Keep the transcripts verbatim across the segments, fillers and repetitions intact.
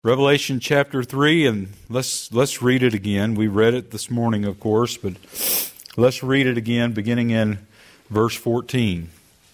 Revelation chapter three, and let's let's read it again. We read it this morning, of course, but let's read it again, beginning in verse fourteen.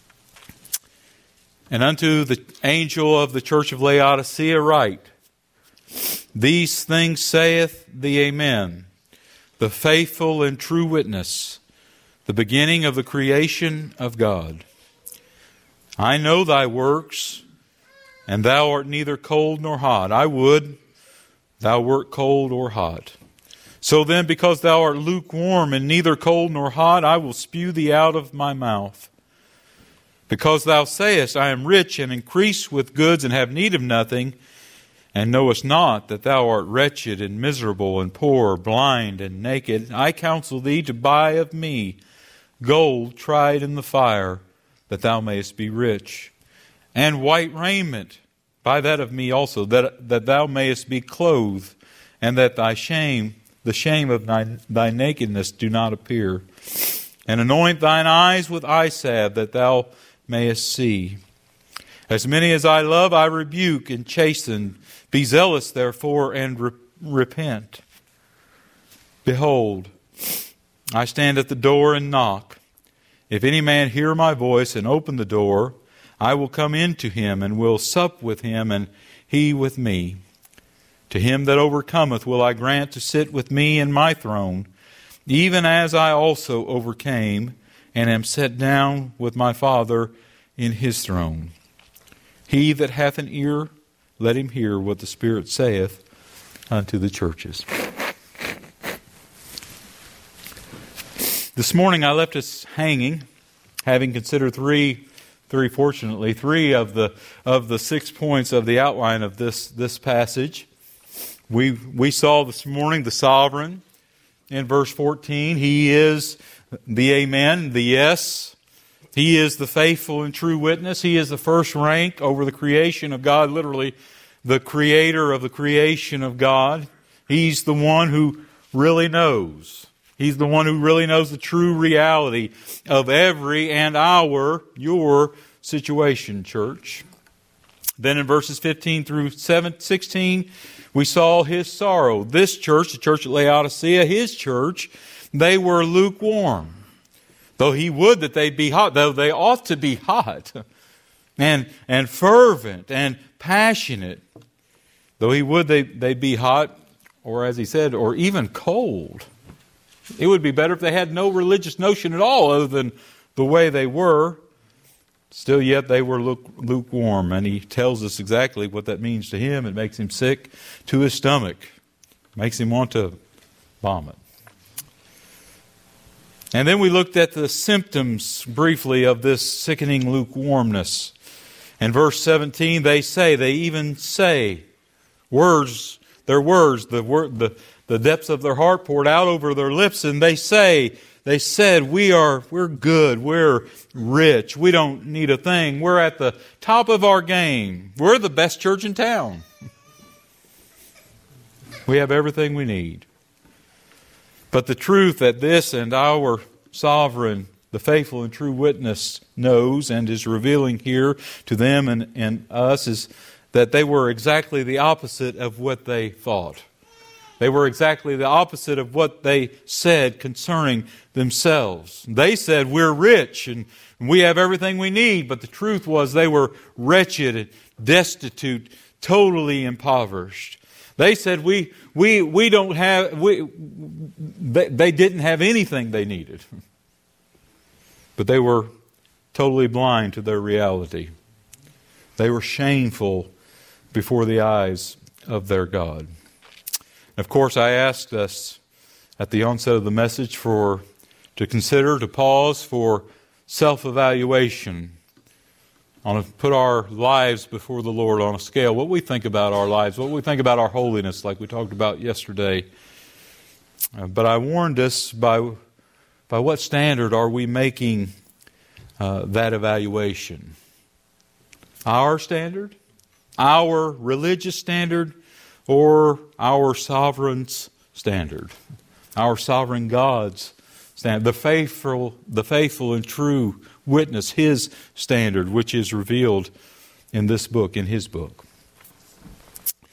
And unto the angel of the church of Laodicea write, These things saith the Amen, the faithful and true witness, the beginning of the creation of God. I know thy works, and thou art neither cold nor hot. I would thou wert cold or hot. So then, because thou art lukewarm and neither cold nor hot, I will spew thee out of my mouth. Because thou sayest, I am rich and increase with goods and have need of nothing, and knowest not that thou art wretched and miserable and poor, blind and naked, I counsel thee to buy of me gold tried in the fire, that thou mayest be rich, and white raiment, buy that of me also, that, that thou mayest be clothed, and that thy shame, the shame of thy, thy nakedness, do not appear. And anoint thine eyes with eye salve, that thou mayest see. As many as I love, I rebuke and chasten. Be zealous, therefore, and re- repent. Behold, I stand at the door and knock. If any man hear my voice and open the door, I will come in to him, and will sup with him, and he with me. To him that overcometh will I grant to sit with me in my throne, even as I also overcame, and am set down with my Father in his throne. He that hath an ear, let him hear what the Spirit saith unto the churches. This morning I left us hanging, having considered three Very fortunately, three of the of the six points of the outline of this, this passage. We we saw this morning the sovereign in verse fourteen. He is the Amen, the yes. He is the faithful and true witness. He is the first rank over the creation of God, literally the creator of the creation of God. He's the one who really knows. He's the one who really knows the true reality of every and our, your situation, church. Then in verses fifteen through sixteen, we saw his sorrow. This church, the church at Laodicea, his church, they were lukewarm. Though he would that they be hot, though they ought to be hot and, and fervent and passionate. Though he would they, they be hot, or as he said, or even cold. It would be better if they had no religious notion at all other than the way they were. Still yet they were lukewarm. And he tells us exactly what that means to him. It makes him sick to his stomach. Makes him want to vomit. And then we looked at the symptoms briefly of this sickening lukewarmness. In verse seventeen, they say, they even say, words, their words, the word, the The depths of their heart poured out over their lips, and they say, they said, we are, we're good, we're rich, we don't need a thing, we're at the top of our game, we're the best church in town. We have everything we need. But the truth that this and our sovereign, the faithful and true witness, knows and is revealing here to them and, and us is that they were exactly the opposite of what they thought. They were exactly the opposite of what they said concerning themselves. They said, we're rich and we have everything we need. But the truth was they were wretched, destitute, totally impoverished. They said, we we we don't have, we they, they didn't have anything they needed. But they were totally blind to their reality. They were shameful before the eyes of their God. Of course, I asked us at the onset of the message for to consider, to pause for self-evaluation, on a, put our lives before the Lord on a scale. What we think about our lives, what we think about our holiness, like we talked about yesterday. Uh, but I warned us by by what standard are we making uh, that evaluation? Our standard, our religious standard, or our sovereign's standard, our sovereign God's standard, the faithful, the faithful and true witness, His standard, which is revealed in this book, in His book.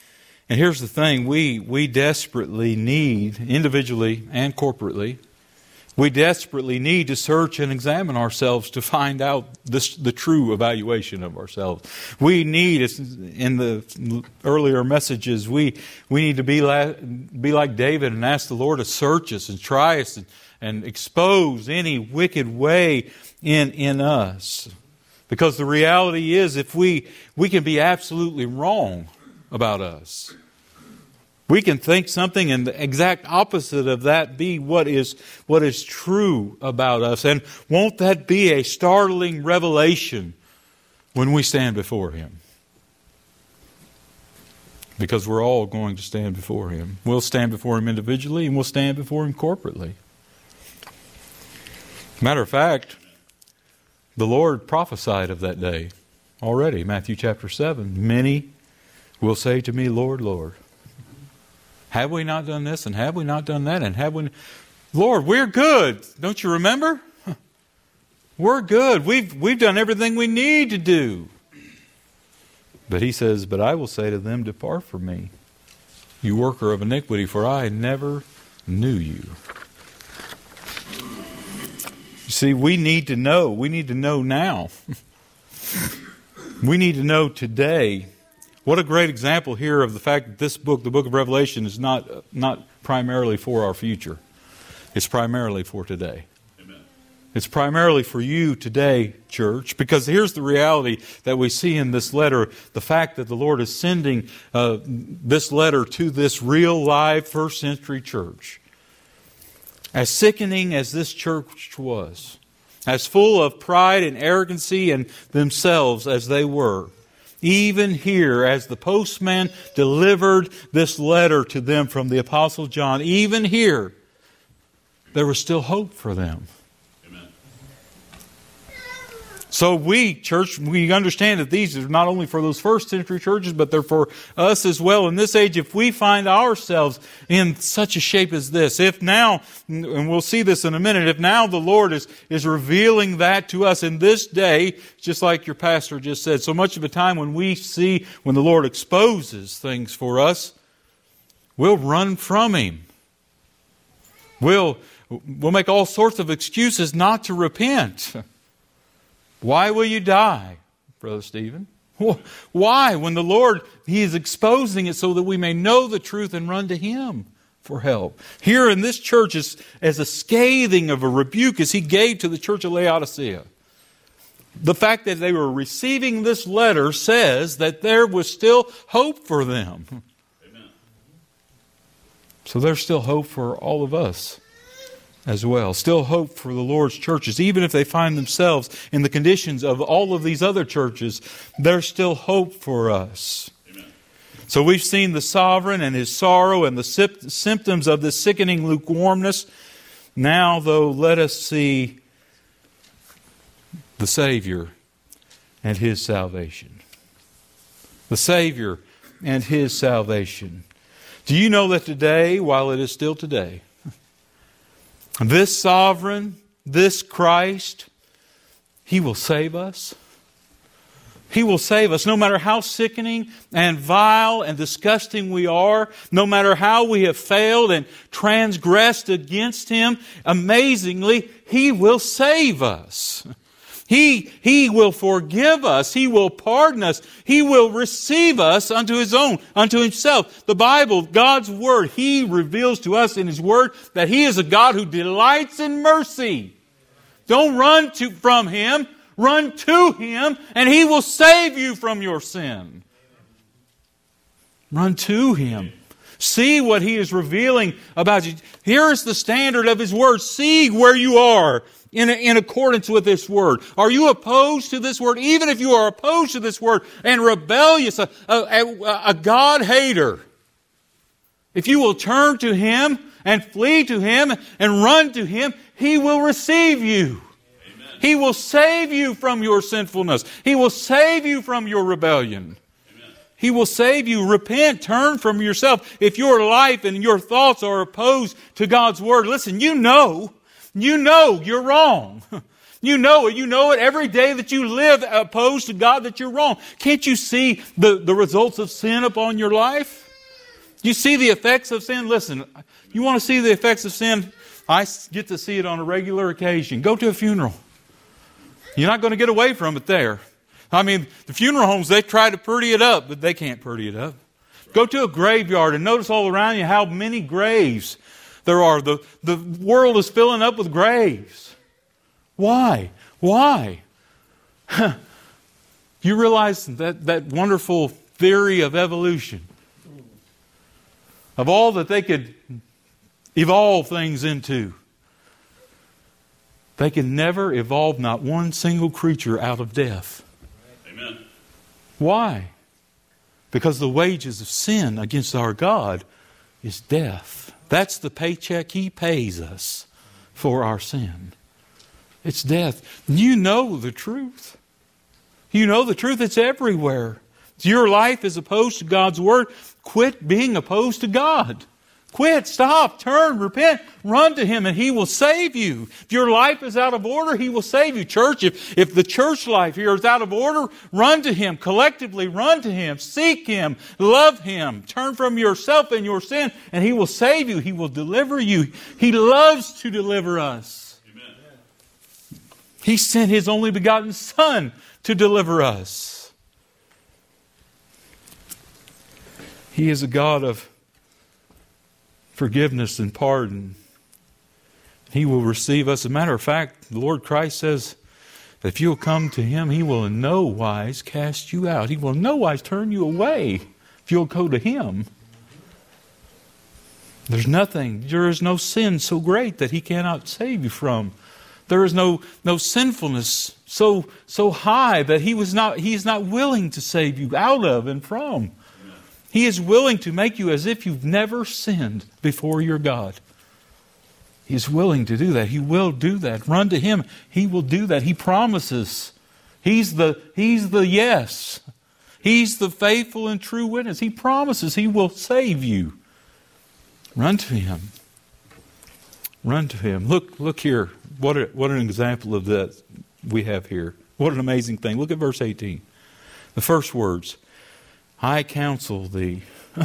And here's the thing, we, we desperately need, individually and corporately, we desperately need to search and examine ourselves to find out this, the true evaluation of ourselves. We need, in the earlier messages, we we need to be like, be like David and ask the Lord to search us and try us and, and expose any wicked way in, in us. Because the reality is, if we, we can be absolutely wrong about us. We can think something and the exact opposite of that be what is what is true about us. And won't that be a startling revelation when we stand before Him? Because we're all going to stand before Him. We'll stand before Him individually and we'll stand before Him corporately. Matter of fact, the Lord prophesied of that day already. Matthew chapter seven. Many will say to me, Lord, Lord. Have we not done this and have we not done that and have we... Lord, we're good. Don't you remember? We're good. We've, we've done everything we need to do. But He says, but I will say to them, depart from me, you worker of iniquity, for I never knew you. You see, we need to know. We need to know now. We need to know today. What a great example here of the fact that this book, the book of Revelation, is not, not primarily for our future. It's primarily for today. Amen. It's primarily for you today, church, because here's the reality that we see in this letter, the fact that the Lord is sending uh, this letter to this real, live, first century church. As sickening as this church was, as full of pride and arrogancy in themselves as they were, even here, as the postman delivered this letter to them from the Apostle John, even here, there was still hope for them. Amen. So we, church, we understand that these are not only for those first century churches, but they're for us as well. In this age, if we find ourselves in such a shape as this, if now, and we'll see this in a minute, if now the Lord is, is revealing that to us in this day, just like your pastor just said, so much of the time when we see, when the Lord exposes things for us, we'll run from Him. We'll, we'll make all sorts of excuses not to repent. Why will you die, Brother Stephen? Why? When the Lord, He is exposing it so that we may know the truth and run to Him for help. Here in this church, is as a scathing of a rebuke as He gave to the church of Laodicea. The fact that they were receiving this letter says that there was still hope for them. Amen. So there's still hope for all of us as well. Still hope for the Lord's churches. Even if they find themselves in the conditions of all of these other churches, there's still hope for us. Amen. So we've seen the sovereign and His sorrow and the symptoms of this sickening lukewarmness. Now, though, let us see the Savior and His salvation. The Savior and His salvation. Do you know that today, while it is still today, this sovereign, this Christ, He will save us? He will save us no matter how sickening and vile and disgusting we are, no matter how we have failed and transgressed against Him. Amazingly, He will save us. He, He will forgive us. He will pardon us. He will receive us unto His own, unto Himself. The Bible, God's Word, He reveals to us in His Word that He is a God who delights in mercy. Don't run to, from Him. Run to Him and He will save you from your sin. Run to Him. See what He is revealing about you. Here is the standard of His Word. See where you are in, in accordance with this Word. Are you opposed to this Word? Even if you are opposed to this Word and rebellious, a, a, a God hater, if you will turn to Him and flee to Him and run to Him, He will receive you. Amen. He will save you from your sinfulness. He will save you from your rebellion. He will save you. Repent. Turn from yourself. If your life and your thoughts are opposed to God's Word, listen, you know, you know you're wrong. You know it. You know it every day that you live opposed to God that you're wrong. Can't you see the, the results of sin upon your life? You see the effects of sin? Listen, you want to see the effects of sin? I get to see it on a regular occasion. Go to a funeral. You're not going to get away from it there. I mean, the funeral homes, they try to pretty it up, but they can't pretty it up. Go to a graveyard and notice all around you how many graves there are. The, the world is filling up with graves. Why? Why? You realize that, that wonderful theory of evolution, of all that they could evolve things into. They can never evolve not one single creature out of death. Amen. Why? Because the wages of sin against our God is death. That's the paycheck He pays us for our sin. It's death. You know the truth. You know the truth. It's everywhere. Your life is opposed to God's Word. Quit being opposed to God. Quit, stop, turn, repent, run to Him and He will save you. If your life is out of order, He will save you. Church, if, if the church life here is out of order, run to Him. Collectively, run to Him. Seek Him. Love Him. Turn from yourself and your sin and He will save you. He will deliver you. He loves to deliver us. Amen. He sent His only begotten Son to deliver us. He is a God of forgiveness and pardon. He will receive us. As a matter of fact, the Lord Christ says that if you'll come to Him, He will in no wise cast you out. He will in no wise turn you away if you'll go to Him. There's nothing, there is no sin so great that He cannot save you from. There is no, no sinfulness so, so high that He was not, He is not willing to save you out of and from. He is willing to make you as if you've never sinned before your God. He's willing to do that. He will do that. Run to Him. He will do that. He promises. He's the, He's the yes. He's the faithful and true witness. He promises He will save you. Run to Him. Run to Him. Look, look here. What, a, what an example of that we have here. What an amazing thing. Look at verse eighteen. The first words. I counsel thee.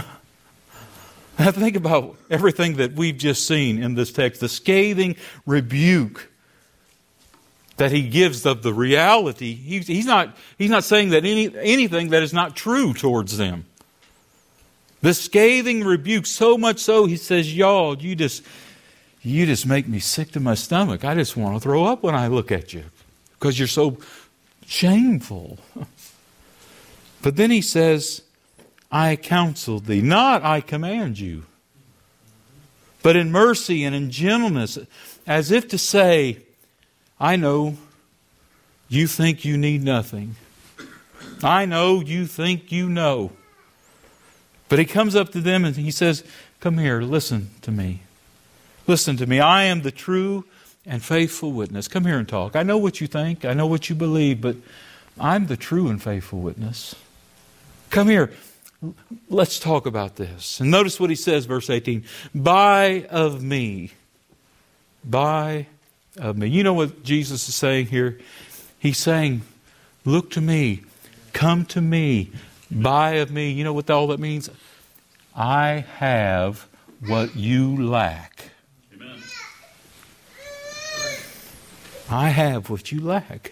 Now think about everything that we've just seen in this text. The scathing rebuke that he gives of the reality. He, he's not, he's not saying that any, anything that is not true towards them. The scathing rebuke, so much so, he says, y'all, you just, you just make me sick to my stomach. I just want to throw up when I look at you because you're so shameful. But then he says, I counsel thee, not I command you, but in mercy and in gentleness, as if to say, I know you think you need nothing. I know you think you know. But he comes up to them and he says, come here, listen to me. Listen to me. I am the true and faithful witness. Come here and talk. I know what you think. I know what you believe, but I'm the true and faithful witness. Come here. Let's talk about this. And notice what he says, verse eighteen. Buy of me. Buy of me. You know what Jesus is saying here? He's saying, look to me. Come to me. Buy of me. You know what all that means? I have what you lack. Amen. I have what you lack.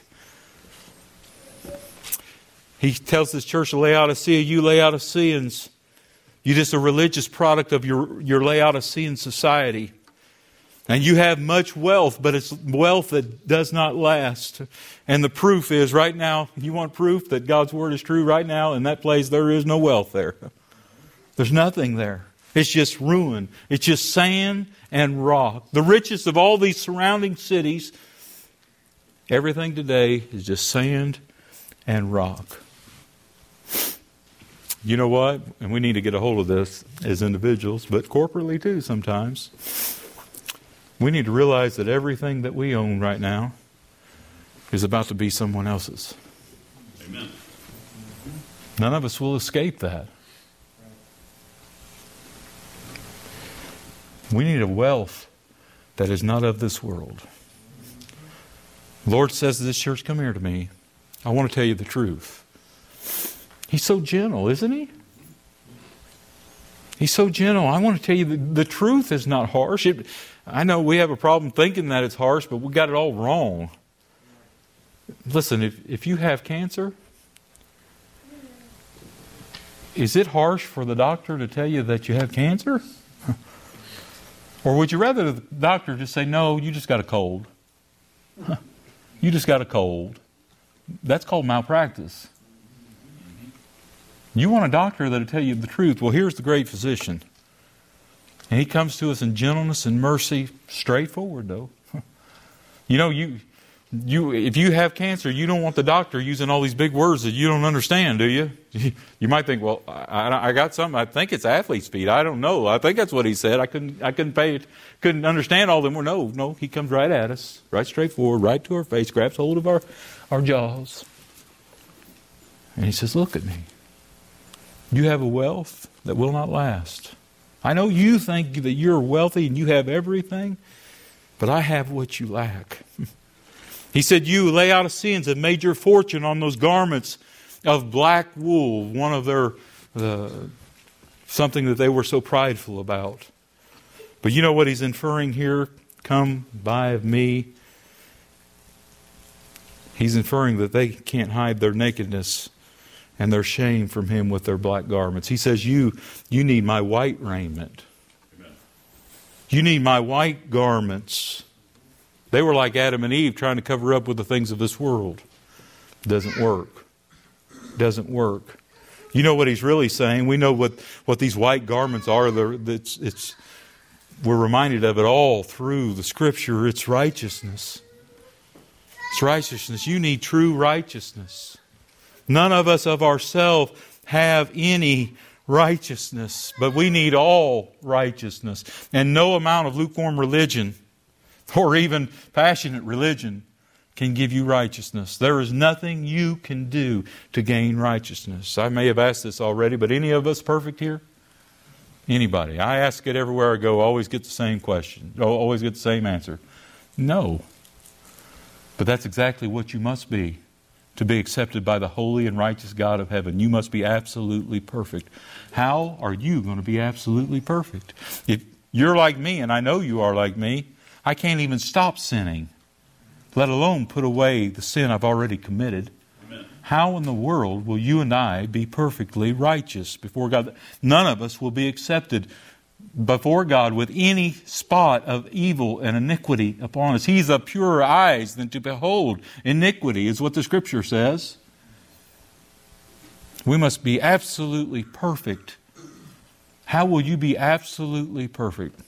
He tells this church of Laodicea, you Laodiceans, you're just a religious product of your, your Laodicean society. And you have much wealth, but it's wealth that does not last. And the proof is, right now, you want proof that God's Word is true right now, in that place there is no wealth there. There's nothing there. It's just ruin. It's just sand and rock. The richest of all these surrounding cities, everything today is just sand and rock. You know what? And we need to get a hold of this as individuals, but corporately too sometimes. We need to realize that everything that we own right now is about to be someone else's. Amen. None of us will escape that. We need a wealth that is not of this world. The Lord says to this church, come here to me. I want to tell you the truth. He's so gentle, isn't he? He's so gentle. I want to tell you the, the truth is not harsh. It, I know we have a problem thinking that it's harsh, but we got it all wrong. Listen, if, if you have cancer, is it harsh for the doctor to tell you that you have cancer? Or would you rather the doctor just say, no, you just got a cold? You just got a cold. That's called malpractice. You want a doctor that'll tell you the truth. Well, here's the great physician. And he comes to us in gentleness and mercy, straightforward though. You know, you you if you have cancer, you don't want the doctor using all these big words that you don't understand, do you? You might think, well, I, I got something. I think it's athlete's feet. I don't know. I think that's what he said. I couldn't I couldn't pay it, couldn't understand all them. Well, no, no. He comes right at us, right straightforward, right to our face, grabs hold of our, our jaws. And he says, look at me. You have a wealth that will not last. I know you think that you're wealthy and you have everything, but I have what you lack. He said, you Laodiceans have made your fortune on those garments of black wool, one of their, uh, something that they were so prideful about. But you know what he's inferring here? Come buy of me. He's inferring that they can't hide their nakedness and their shame from him with their black garments. He says, you, you need my white raiment. Amen. You need my white garments. They were like Adam and Eve trying to cover up with the things of this world. Doesn't work. Doesn't work. You know what he's really saying? We know what, what these white garments are. It's, it's, we're reminded of it all through the Scripture. It's righteousness. It's righteousness. You need true righteousness. None of us of ourselves have any righteousness, but we need all righteousness. And no amount of lukewarm religion or even passionate religion can give you righteousness. There is nothing you can do to gain righteousness. I may have asked this already, but any of us perfect here? Anybody? I ask it everywhere I go, I always get the same question. I always get the same answer. No. But that's exactly what you must be to be accepted by the holy and righteous God of heaven. You must be absolutely perfect. How are you going to be absolutely perfect? If you're like me, and I know you are like me, I can't even stop sinning, let alone put away the sin I've already committed. Amen. How in the world will you and I be perfectly righteous before God? None of us will be accepted before God with any spot of evil and iniquity upon us. He's of purer eyes than to behold iniquity, is what the Scripture says. We must be absolutely perfect. How will you be absolutely perfect?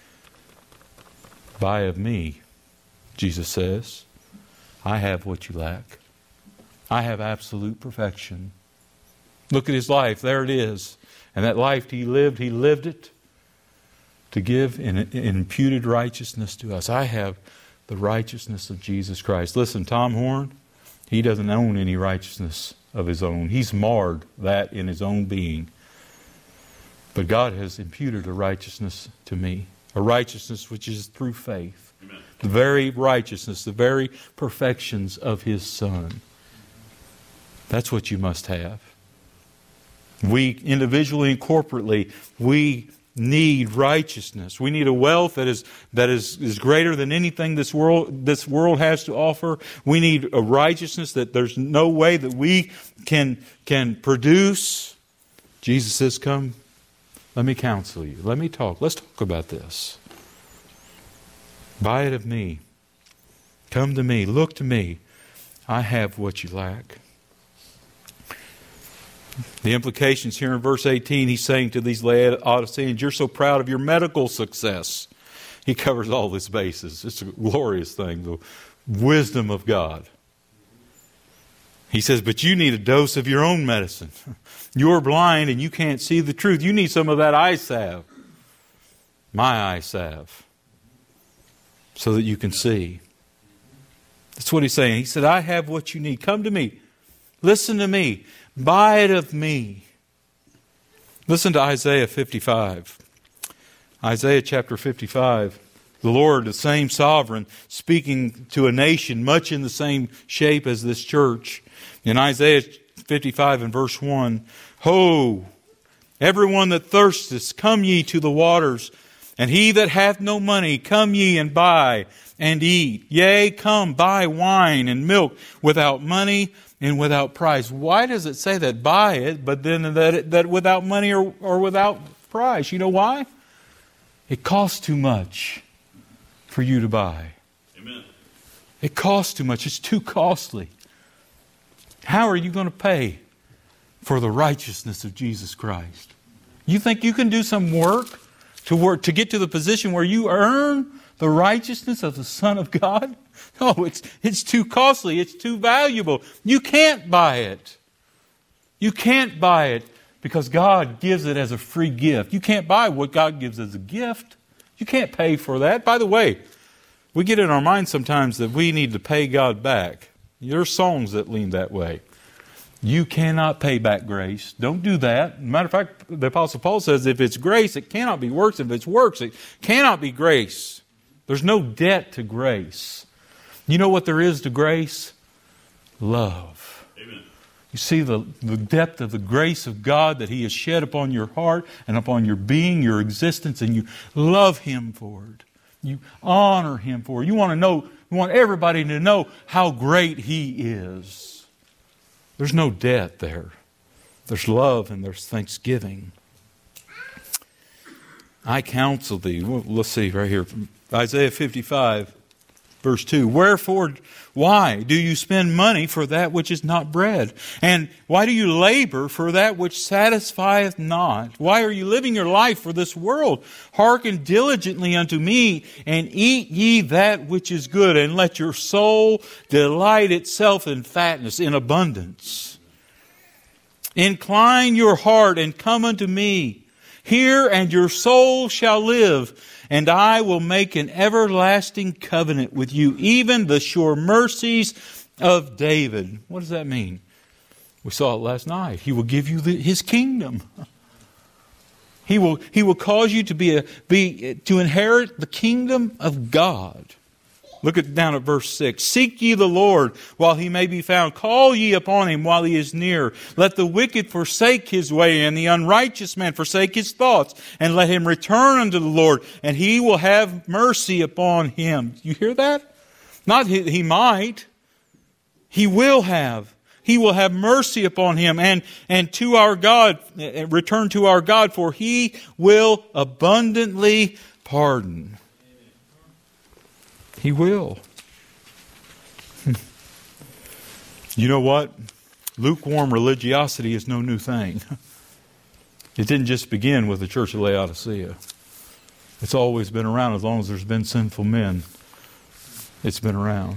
Buy of me, Jesus says. I have what you lack. I have absolute perfection. Look at His life. There it is. And that life He lived, He lived it to give an imputed righteousness to us. I have the righteousness of Jesus Christ. Listen, Tom Horn, he doesn't own any righteousness of his own. He's marred that in his own being. But God has imputed a righteousness to me, a righteousness which is through faith. Amen. The very righteousness, the very perfections of His Son. That's what you must have. We individually and corporately, we need righteousness. We need a wealth that is that is, is greater than anything this world this world has to offer. We need a righteousness that there's no way that we can can produce. Jesus says, come, let me counsel you. Let me talk. Let's talk about this. Buy it of me. Come to me. Look to me. I have what you lack. The implications here in verse eighteen, he's saying to these Laodiceans, you're so proud of your medical success. He covers all this bases. It's a glorious thing, the wisdom of God. He says, but you need a dose of your own medicine. You're blind and you can't see the truth. You need some of that eye salve. My eye salve. So that you can see. That's what he's saying. He said, I have what you need. Come to me. Listen to me. Buy it of me. Listen to Isaiah fifty-five. Isaiah chapter fifty-five. The Lord, the same sovereign, speaking to a nation much in the same shape as this church. In Isaiah fifty-five and verse one, Ho, Everyone that thirsteth, come ye to the waters. And he that hath no money, come ye and buy and eat. Yea, come, buy wine and milk without money and without price. Why does it say that buy it, but then that, that without money or, or without price? You know why? It costs too much for you to buy. Amen. It costs too much. It's too costly. How are you going to pay for the righteousness of Jesus Christ? You think you can do some work to work to get to the position where you earn the righteousness of the Son of God? No, it's it's too costly. It's too valuable. You can't buy it. You can't buy it because God gives it as a free gift. You can't buy what God gives as a gift. You can't pay for that. By the way, we get in our minds sometimes that we need to pay God back. There are songs that lean that way. You cannot pay back grace. Don't do that. Matter of fact, the Apostle Paul says if it's grace, it cannot be works. If it's works, it cannot be grace. There's no debt to grace. You know what there is to grace? Love. Amen. You see the, the depth of the grace of God that He has shed upon your heart and upon your being, your existence, and you love Him for it. You honor Him for it. You want to know, you want everybody to know how great He is. There's no debt there. There's love and there's thanksgiving. I counsel thee. Well, let's see right here. Isaiah fifty-five, verse two. Wherefore, why do you spend money for that which is not bread? And why do you labor for that which satisfieth not? Why are you living your life for this world? Hearken diligently unto me, and eat ye that which is good, and let your soul delight itself in fatness, in abundance. Incline your heart and come unto me. Hear, and your soul shall live. And I will make an everlasting covenant with you, even the sure mercies of David. What does that mean? We saw it last night. He will give you the, His kingdom. He will, he will cause you to be, a, be to inherit the kingdom of God. Look at down at verse six. Seek ye the Lord while He may be found. Call ye upon Him while He is near. Let the wicked forsake his way, and the unrighteous man forsake his thoughts. And let him return unto the Lord, and He will have mercy upon him. You hear that? Not he, he might. He will have. He will have mercy upon him. And, and to our God, return to our God, for He will abundantly pardon. He will. You know what? Lukewarm religiosity is no new thing. It didn't just begin with the church of Laodicea. It's always been around as long as there's been sinful men. It's been around.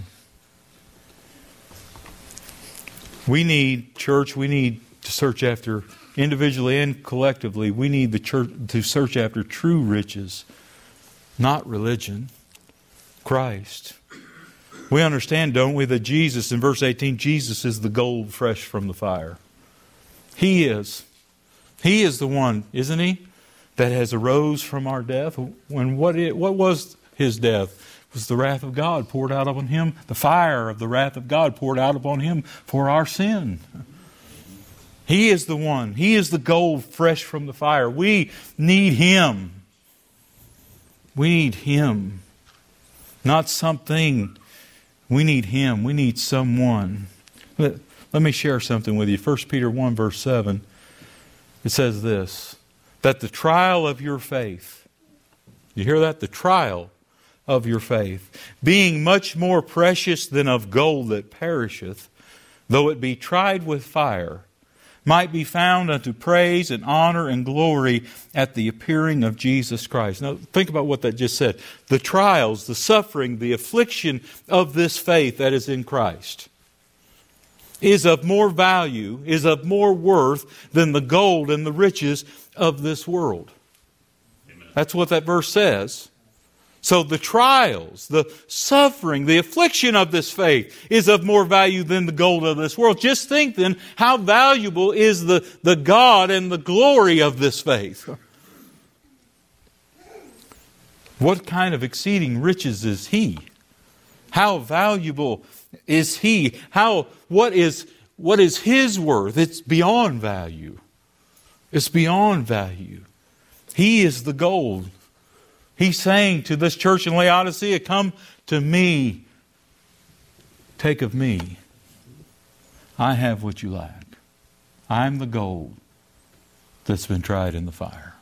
We need, church, we need to search after, individually and collectively, we need the church to search after true riches, not religion. Christ. We understand, don't we, that Jesus, in verse eighteen, Jesus is the gold fresh from the fire. He is. He is the one, isn't He, that has arose from our death. When what it, what was His death? It was the wrath of God poured out upon Him, the fire of the wrath of God poured out upon Him for our sin. He is the one. He is the gold fresh from the fire. We need Him. We need Him. Not something. We need Him. We need someone. Let, let me share something with you. First Peter one verse seven. It says this. That the trial of your faith. You hear that? The trial of your faith. Being much more precious than of gold that perisheth. Though it be tried with fire. Might be found unto praise and honor and glory at the appearing of Jesus Christ. Now think about what that just said. The trials, the suffering, the affliction of this faith that is in Christ is of more value, is of more worth than the gold and the riches of this world. Amen. That's what that verse says. So the trials, the suffering, the affliction of this faith is of more value than the gold of this world. Just think then, how valuable is the, the God and the glory of this faith? What kind of exceeding riches is He? How valuable is He? How, what is, what is His worth? It's beyond value. It's beyond value. He is the gold. He's saying to this church in Laodicea, come to me. Take of me. I have what you lack. I'm the gold that's been tried in the fire.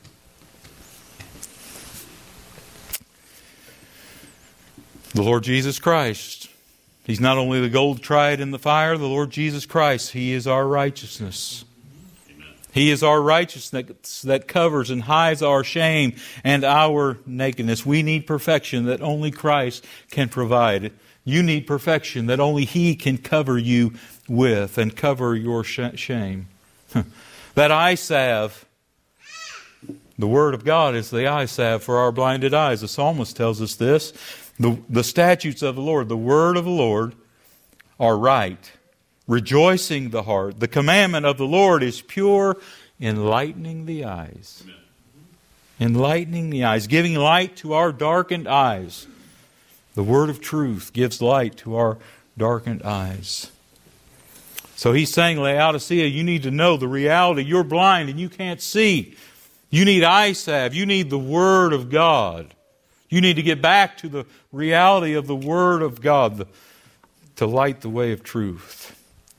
The Lord Jesus Christ. He's not only the gold tried in the fire, the Lord Jesus Christ, He is our righteousness. Amen. He is our righteousness that covers and hides our shame and our nakedness. We need perfection that only Christ can provide. You need perfection that only He can cover you with and cover your sh- shame. That eye salve, the Word of God is the eye salve for our blinded eyes. The psalmist tells us this. The, the statutes of the Lord, the Word of the Lord, are right, rejoicing the heart. The commandment of the Lord is pure, enlightening the eyes. Amen. Enlightening the eyes, giving light to our darkened eyes. The Word of truth gives light to our darkened eyes. So he's saying, Laodicea, you need to know the reality. You're blind and you can't see. You need eye salve. You need the Word of God. You need to get back to the reality of the Word of God to light the way of truth.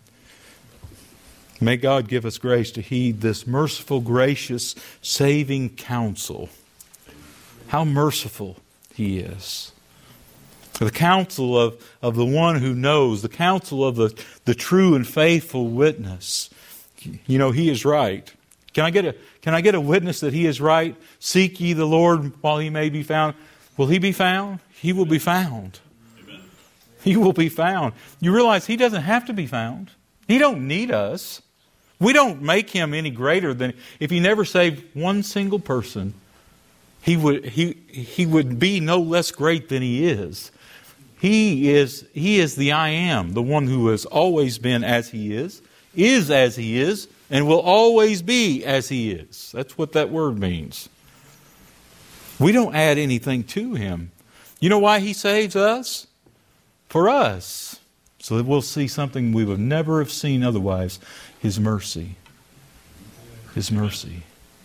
May God give us grace to heed this merciful, gracious, saving counsel. How merciful He is. The counsel of, of the one who knows, the counsel of the, the true and faithful witness. You know, He is right. Can I get a can I get a witness that He is right? Seek ye the Lord while He may be found. Will He be found? He will be found. Amen. He will be found. You realize He doesn't have to be found. He don't need us. We don't make Him any greater than... If He never saved one single person, He would He He would be no less great than He is. He is He is the I Am, the one who has always been as He is, is as He is, and will always be as He is. That's what that word means. We don't add anything to Him. You know why He saves us? For us. So that we'll see something we would never have seen otherwise. His mercy. His mercy.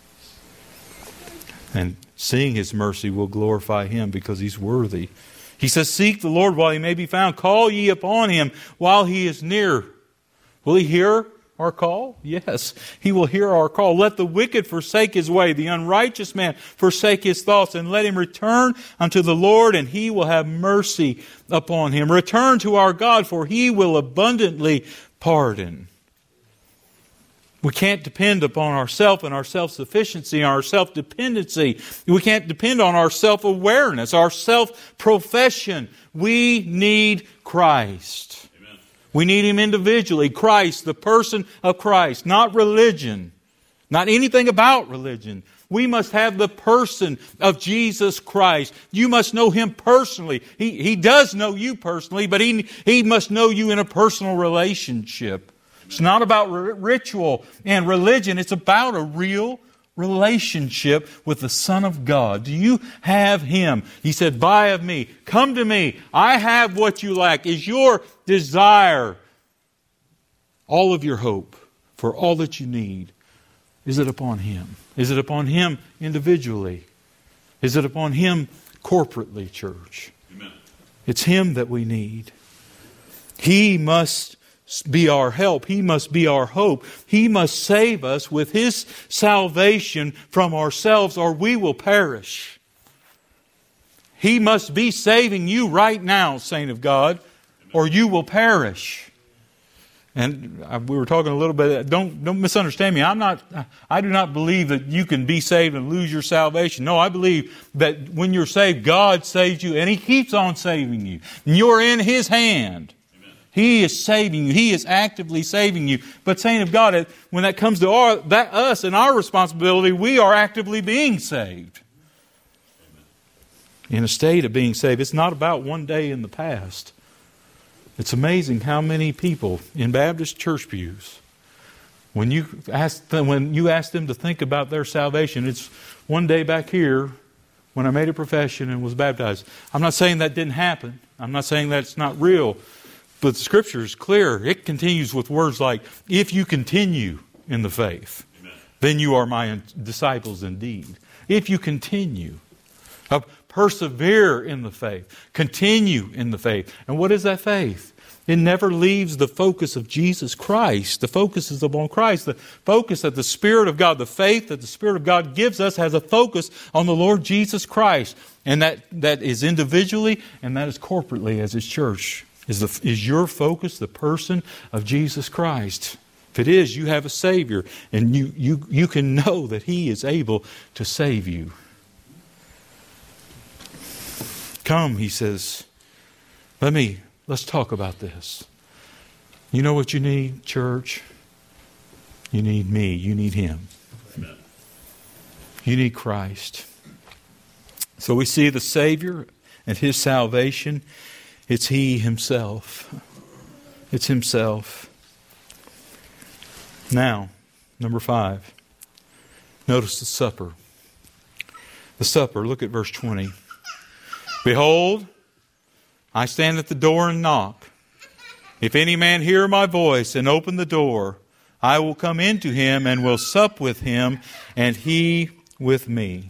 And seeing His mercy will glorify Him because He's worthy. He says, seek the Lord while He may be found. Call ye upon Him while He is near. Will He hear our call? Yes, He will hear our call. Let the wicked forsake his way, the unrighteous man forsake his thoughts, and let him return unto the Lord, and He will have mercy upon him. Return to our God, for He will abundantly pardon. We can't depend upon ourselves and our self-sufficiency and our self-dependency. We can't depend on our self-awareness, our self-profession. We need Christ. We need Him individually. Christ, the person of Christ, not religion, not anything about religion. We must have the person of Jesus Christ. You must know Him personally. He, he does know you personally, but he, he must know you in a personal relationship. It's not about ritual and religion. It's about a real relationship with the Son of God. Do you have Him? He said, buy of me. Come to me. I have what you lack. Is your desire all of your hope for all that you need? Is it upon Him? Is it upon Him individually? Is it upon Him corporately, church? Amen. It's Him that we need. He must be our help. He must be our hope. He must save us with His salvation from ourselves, or we will perish. He must be saving you right now, saint of God, or you will perish. And we were talking a little bit, don't, don't misunderstand me. I'm not, I do not believe that you can be saved and lose your salvation. No, I believe that when you're saved, God saves you and He keeps on saving you. And you're in His hand. He is saving you. He is actively saving you. But saint of God, when that comes to our, that, us and our responsibility, we are actively being saved. In a state of being saved. It's not about one day in the past. It's amazing how many people in Baptist church pews, when you ask them, when you ask them to think about their salvation, it's one day back here when I made a profession and was baptized. I'm not saying that didn't happen. I'm not saying that's not real. But the Scripture is clear. It continues with words like, if you continue in the faith, Amen. then you are my disciples indeed. If you continue, uh, persevere in the faith, continue in the faith. And what is that faith? It never leaves the focus of Jesus Christ. The focus is upon Christ. The focus that the Spirit of God, the faith that the Spirit of God gives us has a focus on the Lord Jesus Christ. And that, that is individually and that is corporately as His church. Is, the, is your focus the person of Jesus Christ? If it is, you have a Savior. And you, you, you can know that He is able to save you. Come, He says, let me... Let's talk about this. You know what you need, church? You need me. You need Him. Amen. You need Christ. So we see the Savior and His salvation. It's He Himself. It's Himself. Now, number five. Notice the supper. The supper. Look at verse twenty. Behold, I stand at the door and knock. If any man hear my voice and open the door, I will come into him and will sup with him, and he with me.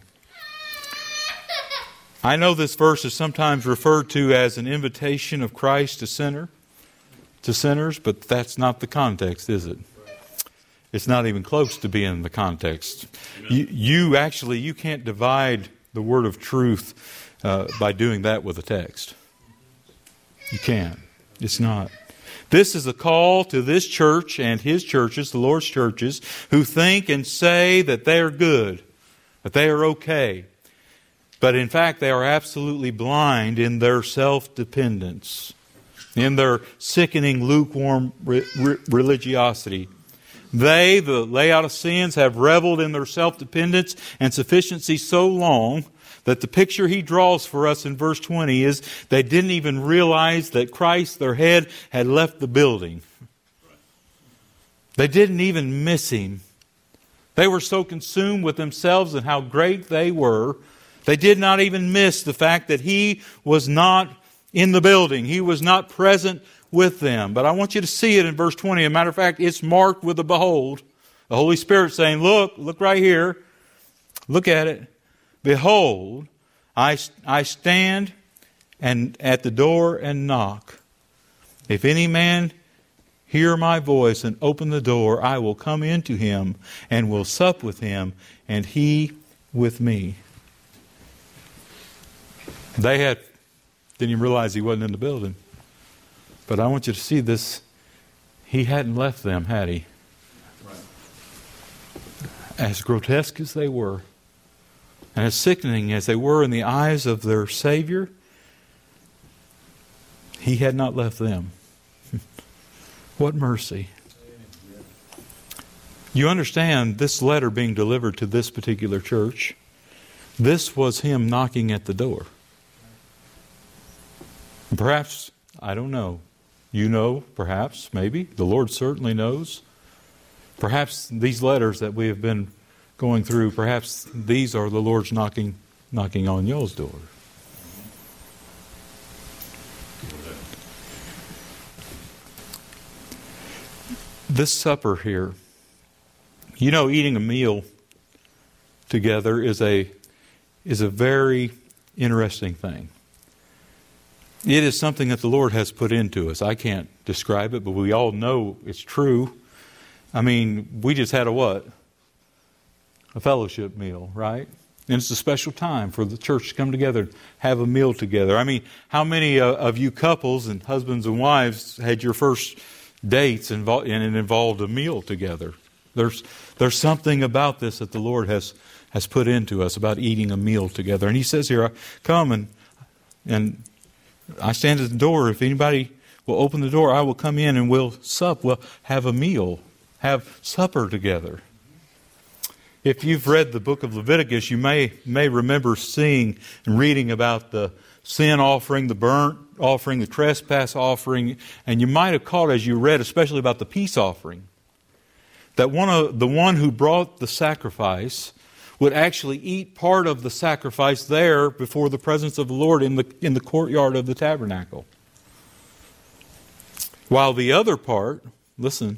I know this verse is sometimes referred to as an invitation of Christ to sinner, to sinners, but that's not the context, is it? It's not even close to being the context. You, you actually, you can't divide the word of truth uh, by doing that with a text. You can't. It's not. This is a call to this church and His churches, the Lord's churches, who think and say that they are good, that they are okay. But in fact, they are absolutely blind in their self-dependence, in their sickening, lukewarm re- re- religiosity. They, the Laodiceans, have reveled in their self-dependence and sufficiency so long that the picture he draws for us in verse twenty is they didn't even realize that Christ, their head, had left the building. They didn't even miss Him. They were so consumed with themselves and how great they were, they did not even miss the fact that He was not in the building. He was not present with them. But I want you to see it in verse twenty. As a matter of fact, it's marked with a behold. The Holy Spirit saying, look, look right here. Look at it. Behold, I, I stand and at the door and knock. If any man hear my voice and open the door, I will come into him and will sup with him, and he with me. They had didn't even realize He wasn't in the building. But I want you to see this. He hadn't left them, had He? Right. As grotesque as they were, and as sickening as they were in the eyes of their Savior, He had not left them. What mercy. You understand this letter being delivered to this particular church, this was Him knocking at the door. Perhaps, I don't know. You know, perhaps, maybe. The Lord certainly knows. Perhaps these letters that we have been going through, perhaps these are the Lord's knocking knocking on y'all's door. This supper here, you know, eating a meal together is a is a very interesting thing. It is something that the Lord has put into us. I can't describe it, but we all know it's true. I mean, we just had a what? A fellowship meal, right? And it's a special time for the church to come together and have a meal together. I mean, how many uh, of you couples and husbands and wives had your first dates involved, and it involved a meal together? There's there's something about this that the Lord has has put into us about eating a meal together. And He says here, come and and I stand at the door. If anybody will open the door, I will come in and we'll sup. We'll have a meal, have supper together. If you've read the book of Leviticus, you may may remember seeing and reading about the sin offering, the burnt offering, the trespass offering, and you might have caught as you read, especially about the peace offering, that one of the one who brought the sacrifice would actually eat part of the sacrifice there before the presence of the Lord in the in the courtyard of the tabernacle. While the other part, listen,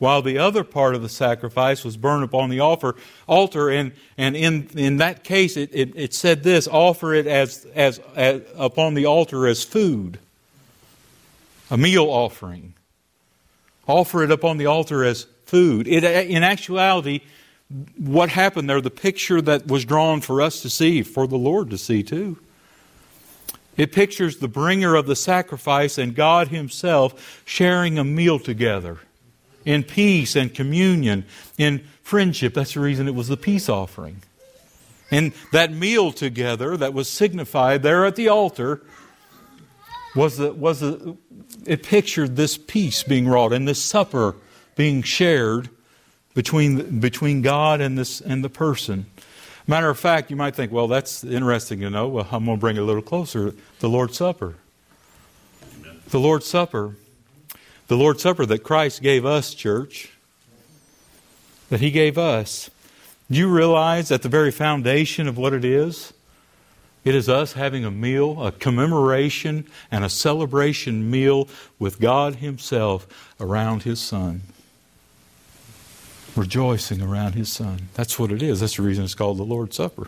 while the other part of the sacrifice was burned upon the altar. Altar, and and in in that case, it, it, it said this: offer it as, as as upon the altar as food, a meal offering. Offer it upon the altar as food. It, in actuality, what happened there, the picture that was drawn for us to see, for the Lord to see too. It pictures the bringer of the sacrifice and God Himself sharing a meal together in peace and communion, in friendship. That's the reason it was the peace offering. And that meal together that was signified there at the altar was the, was the, it pictured this peace being wrought and this supper being shared between between God and this and the person. Matter of fact, you might think, well, that's interesting to know. Well, I'm going to bring it a little closer. The Lord's Supper. The Lord's Supper. The Lord's Supper that Christ gave us, church. That He gave us. Do you realize at the very foundation of what it is? It is us having a meal, a commemoration and a celebration meal with God Himself around His Son. Rejoicing around His Son. That's what it is. That's the reason it's called the Lord's Supper.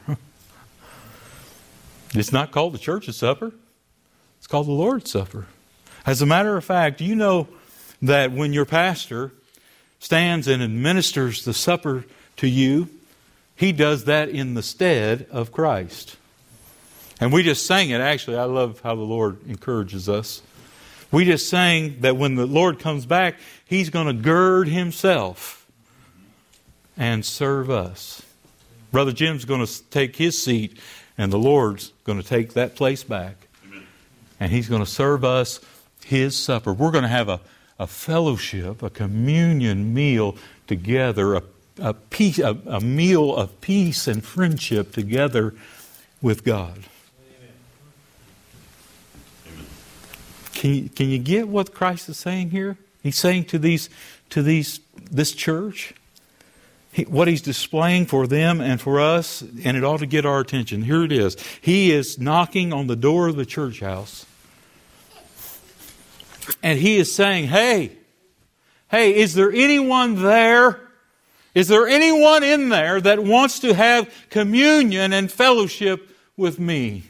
It's not called the Church's Supper. It's called the Lord's Supper. As a matter of fact, you know that when your pastor stands and administers the supper to you, he does that in the stead of Christ. And we just sang it. Actually, I love how the Lord encourages us. We just sang that when the Lord comes back, He's going to gird Himself and serve us. Brother Jim's going to take his seat, and the Lord's going to take that place back. Amen. And He's going to serve us His supper. We're going to have a, a fellowship, a communion meal together, a, a, peace, a, a meal of peace and friendship together with God. Amen. Can you, can you get what Christ is saying here? He's saying to these to these this church, He, what He's displaying for them and for us, and it ought to get our attention. Here it is. He is knocking on the door of the church house. And He is saying, hey, hey, is there anyone there? Is there anyone in there that wants to have communion and fellowship with me?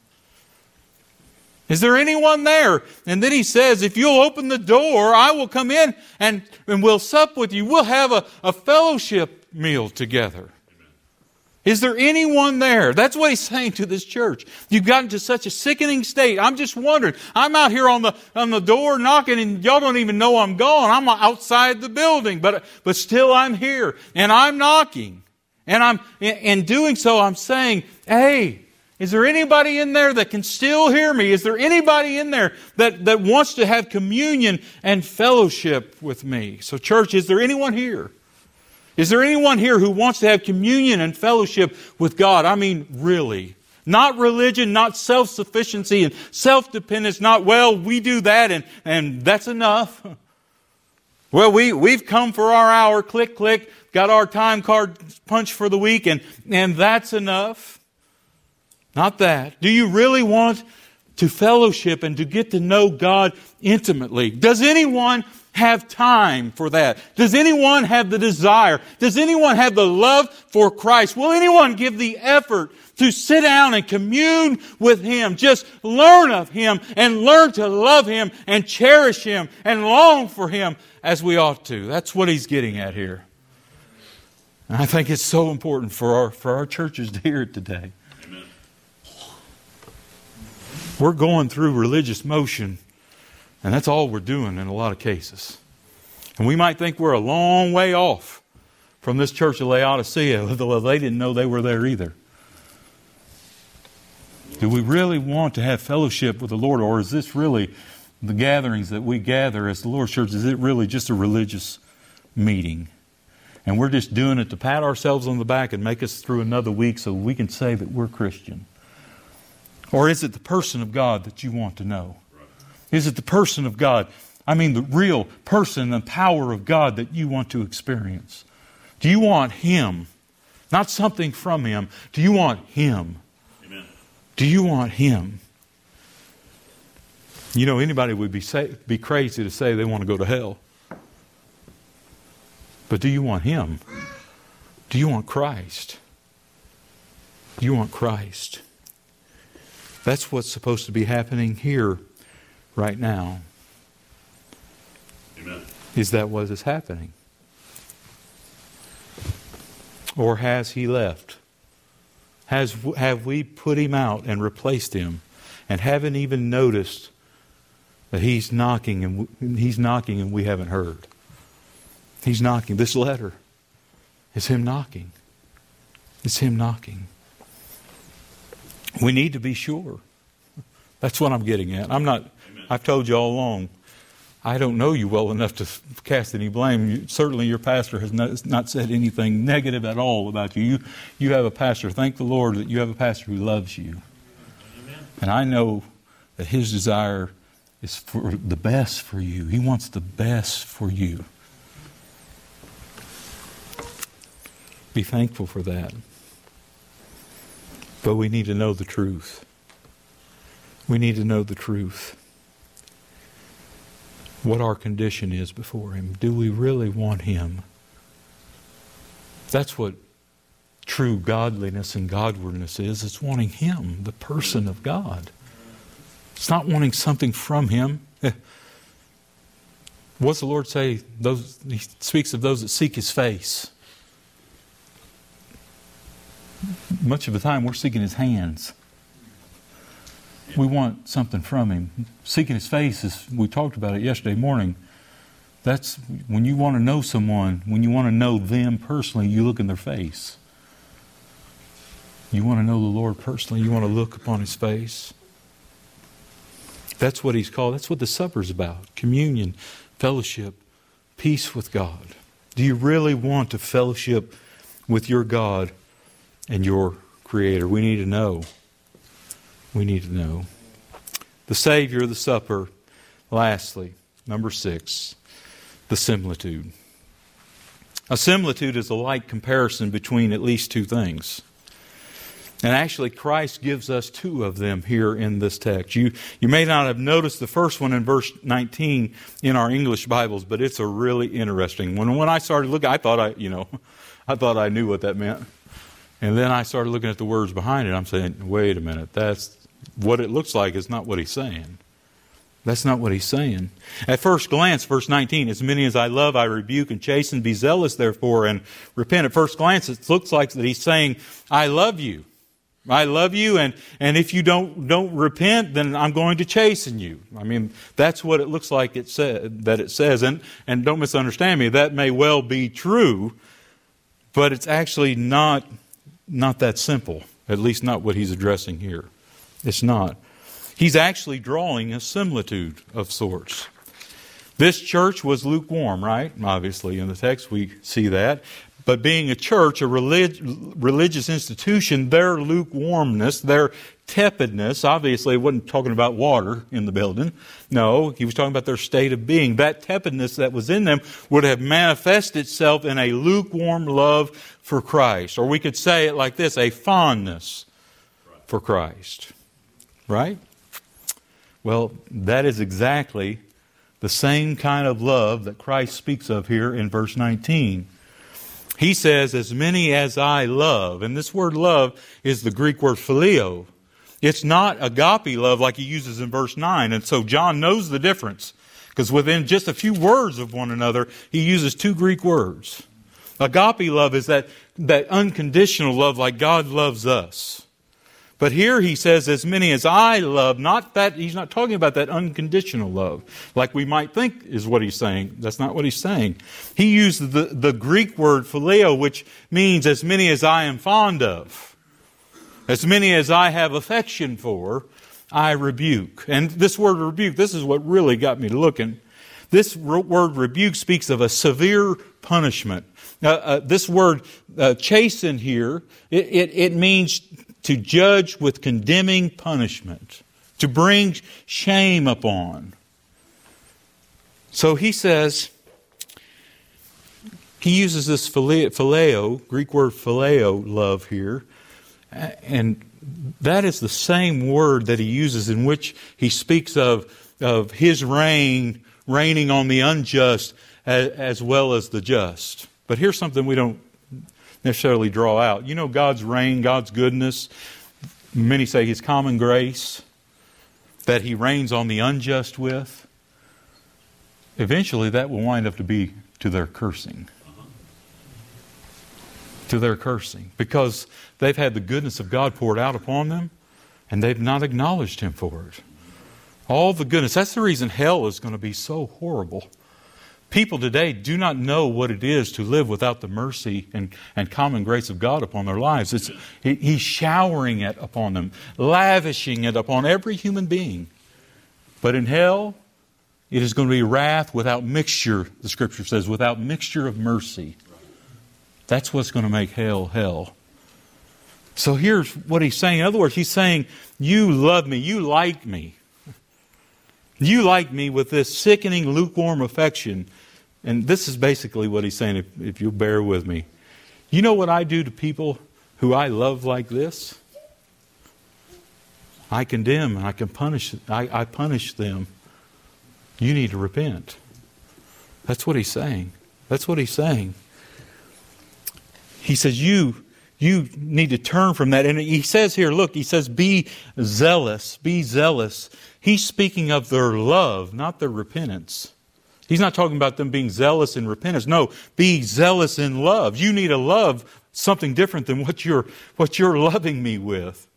Is there anyone there? And then He says, if you'll open the door, I will come in and, and we'll sup with you. We'll have a, a fellowship meal together. Amen. Is there anyone there? That's what He's saying to this church. You've gotten to such a sickening state. I'm just wondering. I'm out here on the on the door knocking, and y'all don't even know I'm gone. I'm outside the building, but but still I'm here, and I'm knocking. And I'm in doing so, I'm saying, hey, is there anybody in there that can still hear me? Is there anybody in there that, that wants to have communion and fellowship with me? So church, is there anyone here? Is there anyone here who wants to have communion and fellowship with God? I mean, really. Not religion, not self-sufficiency and self-dependence, not, well, we do that and, and that's enough. Well, we, we've come for our hour, click, click, got our time card punched for the week, and, and that's enough. Not that. Do you really want to fellowship and to get to know God intimately? Does anyone have time for that? Does anyone have the desire? Does anyone have the love for Christ? Will anyone give the effort to sit down and commune with Him? Just learn of Him and learn to love Him and cherish Him and long for Him as we ought to. That's what He's getting at here. And I think it's so important for our, for our churches to hear it today. We're going through religious motion, and that's all we're doing in a lot of cases. And we might think we're a long way off from this church of Laodicea, although they didn't know they were there either. Do we really want to have fellowship with the Lord, or is this really the gatherings that we gather as the Lord's church? Is it really just a religious meeting? And we're just doing it to pat ourselves on the back and make us through another week so we can say that we're Christian? Or is it the person of God that you want to know? Is it the person of God? I mean the real person and power of God that you want to experience. Do you want Him? Not something from Him. Do you want Him? Amen. Do you want Him? You know, anybody would be say, be crazy to say they want to go to hell. But do you want Him? Do you want Christ? Do you want Christ? That's what's supposed to be happening here right now. Amen. Is that what is happening? Or has He left? Has have we put Him out and replaced Him, and haven't even noticed that He's knocking and He's knocking and we haven't heard? He's knocking. This letter is Him knocking. It's Him knocking. We need to be sure. That's what I'm getting at. I'm not. Amen. I've told you all along, I don't know you well enough to cast any blame. You, certainly your pastor has not, not said anything negative at all about you. You you have a pastor. Thank the Lord that you have a pastor who loves you. Amen. And I know that his desire is for the best for you. He wants the best for you. Be thankful for that. But we need to know the truth. We need to know the truth. What our condition is before Him. Do we really want Him? That's what true godliness and godwardness is. It's wanting Him, the person of God. It's not wanting something from Him. What's the Lord say? Those He speaks of those that seek His face. Much of the time we're seeking His hands. We want something from Him. Seeking His face is, we talked about it yesterday morning. That's when you want to know someone, when you want to know them personally, you look in their face. You want to know the Lord personally, you want to look upon His face. That's what He's called. That's what the supper's about. Communion, fellowship, peace with God. Do you really want to fellowship with your God and your Creator? We need to know. We need to know. The Savior of the supper. Lastly, number six, the similitude. A similitude is a like comparison between at least two things. And actually, Christ gives us two of them here in this text. You, you may not have noticed the first one in verse nineteen in our English Bibles, but it's a really interesting one. When I started looking, I thought I, you know, I thought I knew what that meant. And then I started looking at the words behind it. I'm saying, wait a minute, that's what it looks like is not what he's saying. That's not what he's saying. At first glance, verse nineteen, as many as I love, I rebuke and chasten. Be zealous, therefore, and repent. At first glance, it looks like that he's saying, I love you. I love you, and, and if you don't don't repent, then I'm going to chasten you. I mean, that's what it looks like it said, that it says. And, and don't misunderstand me, that may well be true, but it's actually not, not that simple. At least not what he's addressing here. It's not. He's actually drawing a similitude of sorts. This church was lukewarm, right? Obviously, in the text we see that. But being a church, a relig- religious institution, their lukewarmness, their tepidness, obviously he wasn't talking about water in the building. No, he was talking about their state of being. That tepidness that was in them would have manifested itself in a lukewarm love for Christ. Or we could say it like this, a fondness for Christ. Right? Well, that is exactly the same kind of love that Christ speaks of here in verse nineteen. He says, as many as I love. And this word love is the Greek word phileo. It's not agape love like he uses in verse nine. And so John knows the difference. Because within just a few words of one another, he uses two Greek words. Agape love is that, that unconditional love like God loves us. But here he says, as many as I love, not that, he's not talking about that unconditional love, like we might think is what he's saying. That's not what he's saying. He used the, the Greek word phileo, which means as many as I am fond of. As many as I have affection for, I rebuke. And this word rebuke, this is what really got me looking. This word rebuke speaks of a severe punishment. Uh, uh, this word uh, chasten here, it, it, it means to judge with condemning punishment, to bring shame upon. So he says, he uses this phileo, Greek word phileo, love here, and that is the same word that he uses in which he speaks of, of his reign, reigning on the unjust as, as well as the just. But here's something we don't necessarily draw out. You know God's reign, God's goodness. Many say His common grace that He reigns on the unjust with. Eventually that will wind up to be to their cursing. To their cursing. Because they've had the goodness of God poured out upon them and they've not acknowledged Him for it. All the goodness. That's the reason hell is going to be so horrible. People today do not know what it is to live without the mercy and, and common grace of God upon their lives. It's, he, He's showering it upon them, lavishing it upon every human being. But in hell, it is going to be wrath without mixture, the Scripture says, without mixture of mercy. That's what's going to make hell hell. So here's what He's saying. In other words, He's saying, you love me, you like me. You like me with this sickening, lukewarm affection. And this is basically what He's saying, if, if you'll bear with me. You know what I do to people who I love like this? I condemn, I can punish, I, I punish them. You need to repent. That's what He's saying. That's what He's saying. He says, you, you need to turn from that. And He says here, look, He says, be zealous, be zealous. He's speaking of their love, not their repentance. He's not talking about them being zealous in repentance. No, be zealous in love. You need to love something different than what you're, what you're loving me with.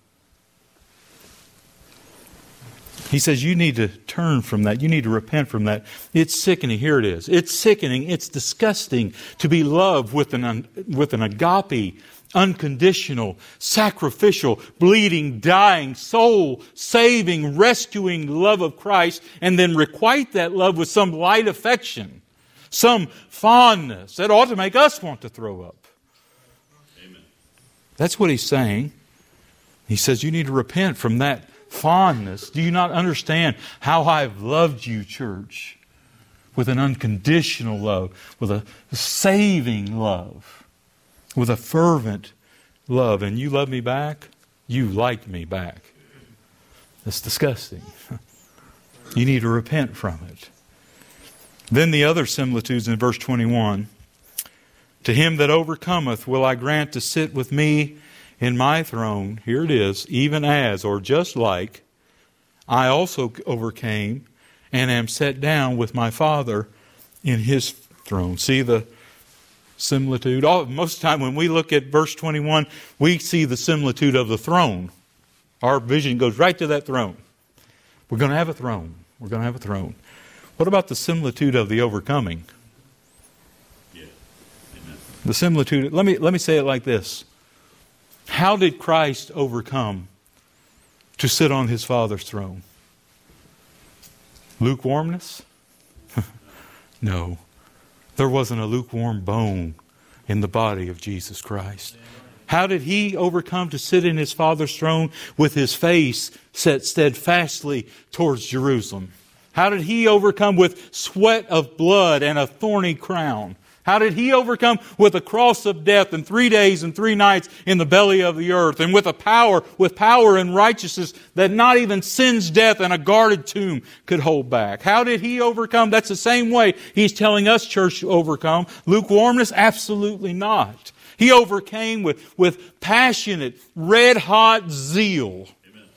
He says you need to turn from that. You need to repent from that. It's sickening. Here it is. It's sickening. It's disgusting to be loved with an, with an agape, unconditional, sacrificial, bleeding, dying, soul-saving, rescuing love of Christ, and then requite that love with some light affection, some fondness that ought to make us want to throw up. Amen. That's what He's saying. He says you need to repent from that fondness. Do you not understand how I've loved you, church? With an unconditional love, with a saving love, with a fervent love. And you love me back? You like me back. That's disgusting. You need to repent from it. Then the other similitudes in verse twenty-one. To him that overcometh will I grant to sit with me in my throne. Here it is. Even as, or just like, I also overcame and am set down with my Father in His throne. See the similitude? All, most of the time when we look at verse twenty-one, we see the similitude of the throne. Our vision goes right to that throne. We're going to have a throne. We're going to have a throne. What about the similitude of the overcoming? Yeah. Amen. The similitude, let me, let me say it like this. How did Christ overcome to sit on His Father's throne? Lukewarmness? No. There wasn't a lukewarm bone in the body of Jesus Christ. How did He overcome to sit in His Father's throne with His face set steadfastly towards Jerusalem? How did He overcome with sweat of blood and a thorny crown? How did He overcome with a cross of death and three days and three nights in the belly of the earth, and with a power, with power and righteousness that not even sin's death and a guarded tomb could hold back? How did He overcome? That's the same way He's telling us, church, to overcome. Lukewarmness? Absolutely not. He overcame with, with passionate, red-hot zeal. Amen.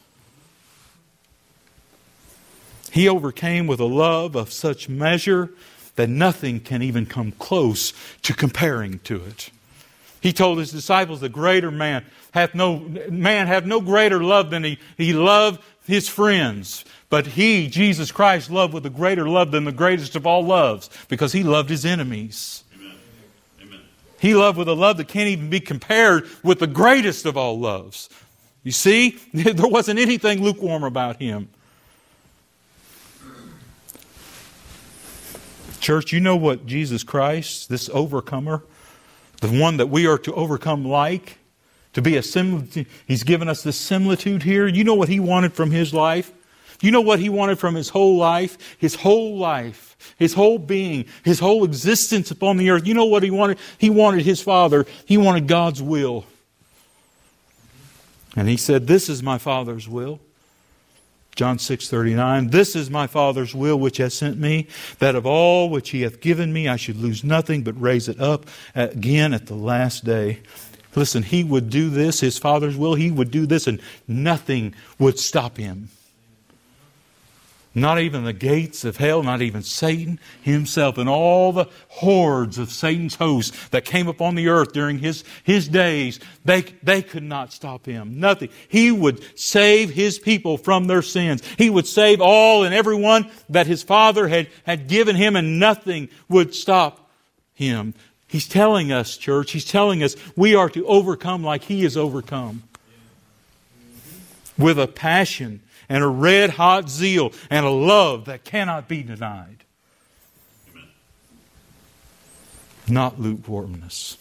He overcame with a love of such measure that nothing can even come close to comparing to it. He told His disciples, the greater man hath no man hath no greater love than he, he loved his friends. But He, Jesus Christ, loved with a greater love than the greatest of all loves, because He loved His enemies. Amen. Amen. He loved with a love that can't even be compared with the greatest of all loves. You see, there wasn't anything lukewarm about Him. Church, you know what Jesus Christ, this overcomer, the one that we are to overcome like, to be a similitude, He's given us this similitude here. You know what He wanted from His life? You know what He wanted from His whole life? His whole life, His whole being, His whole existence upon the earth. You know what He wanted? He wanted His Father. He wanted God's will. And He said, this is my Father's will, John six thirty-nine, this is my Father's will which hath sent me, that of all which He hath given me I should lose nothing, but raise it up again at the last day. Listen, He would do this, His Father's will, He would do this, and nothing would stop Him. Not even the gates of hell, not even Satan himself, and all the hordes of Satan's hosts that came upon the earth during his, his days, they, they could not stop Him. Nothing. He would save His people from their sins. He would save all and everyone that His Father had, had given Him, and nothing would stop Him. He's telling us, church, He's telling us we are to overcome like He is overcome. With a passion and a red-hot zeal and a love that cannot be denied. Amen. Not lukewarmness.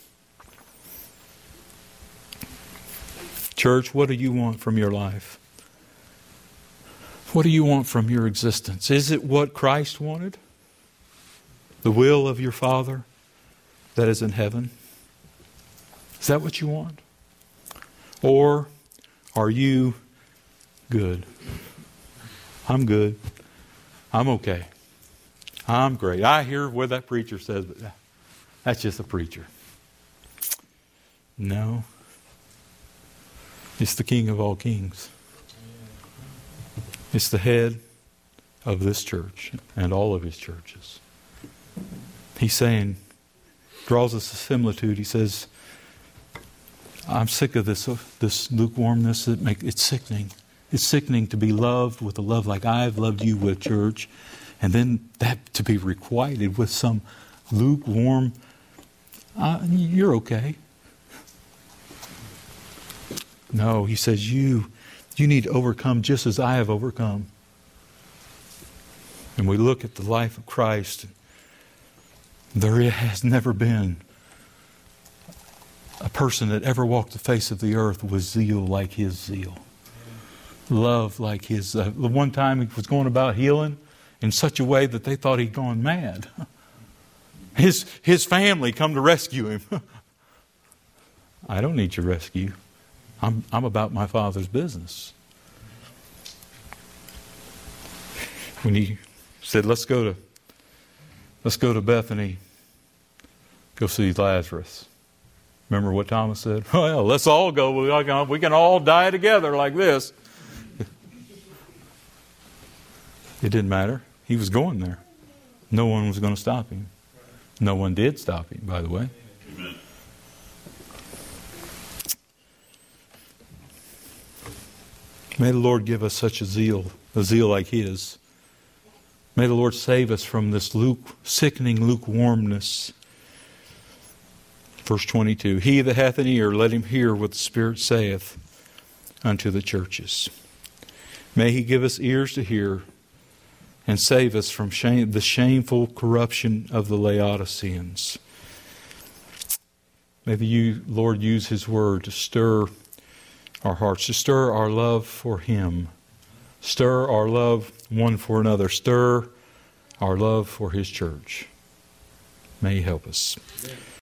Church, what do you want from your life? What do you want from your existence? Is it what Christ wanted? The will of your Father that is in heaven? Is that what you want? Or are you good? I'm good. I'm okay. I'm great. I hear what that preacher says, but that's just a preacher. No. It's the King of all kings. It's the head of this church and all of His churches. He's saying, draws us a similitude. He says, I'm sick of this, this lukewarmness. It make, it's sickening. It's sickening to be loved with a love like I've loved you with, church. And then that to be requited with some lukewarm, uh, you're okay. No, He says, you, you need to overcome just as I have overcome. And we look at the life of Christ. There has never been a person that ever walked the face of the earth with zeal like His zeal. Love like His. Uh, the one time He was going about healing in such a way that they thought He'd gone mad. His, his family come to rescue Him. I don't need your rescue. I'm, I'm about my Father's business. When He said, let's go to, let's go to Bethany, go see Lazarus. Remember what Thomas said? Well, let's all go. We can, we can all die together like this. It didn't matter. He was going there. No one was going to stop Him. No one did stop Him, by the way. Amen. May the Lord give us such a zeal, a zeal like His. May the Lord save us from this luke, sickening lukewarmness. Verse twenty-two, He that hath an ear, let him hear what the Spirit saith unto the churches. May He give us ears to hear and save us from shame, the shameful corruption of the Laodiceans. May the Lord use His word to stir our hearts, to stir our love for Him, stir our love one for another, stir our love for His church. May He help us. Amen.